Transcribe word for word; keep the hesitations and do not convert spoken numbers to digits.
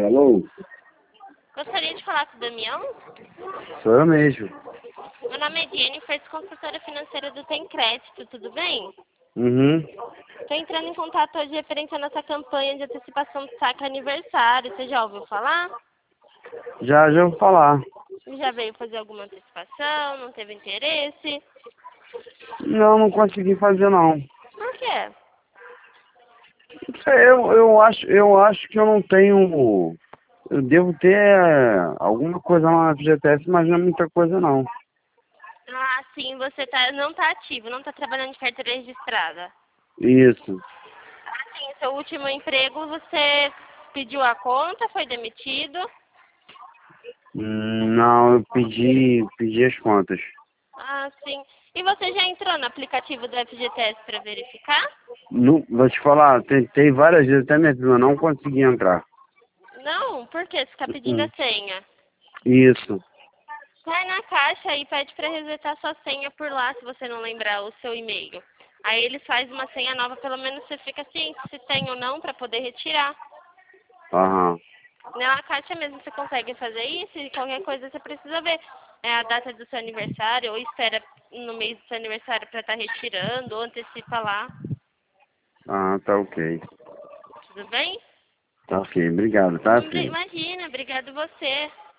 Alô? Gostaria de falar com o Damião? Sou eu mesmo. Meu nome é Jennifer, sou consultora financeira do Tem Crédito, tudo bem? Uhum. Estou entrando em contato hoje referente à nossa campanha de antecipação do saque aniversário. Você já ouviu falar? Já, já vou falar. Já veio fazer alguma antecipação? Não teve interesse? Não, não consegui fazer não. Por quê? Não sei, Eu, eu, acho, eu acho que eu não tenho... Eu devo ter é, alguma coisa lá na F G T S, mas não é muita coisa não. Ah, sim, você tá, não está ativo, não está trabalhando de carteira registrada. Isso. Ah, sim, seu último emprego você pediu a conta, foi demitido? Hum, Não, eu pedi, pedi as contas. Ah, sim. E você já entrou no aplicativo do F G T S para verificar? Não, vou te falar, tentei várias vezes, até minha prima não consegui entrar. Não, por quê? Você está pedindo Hum, a senha. Isso. Vai na caixa e pede para resetar sua senha por lá, se você não lembrar o seu e-mail. Aí ele faz uma senha nova, pelo menos você fica ciente se tem ou não para poder retirar. Aham. Na caixa mesmo você consegue fazer isso e qualquer coisa você precisa ver é, a data do seu aniversário ou espera no mês do seu aniversário para estar retirando ou antecipa lá. Ah, tá ok. Tudo bem? Tá ok, obrigado, tá, Hum, filho? Imagina, obrigado você.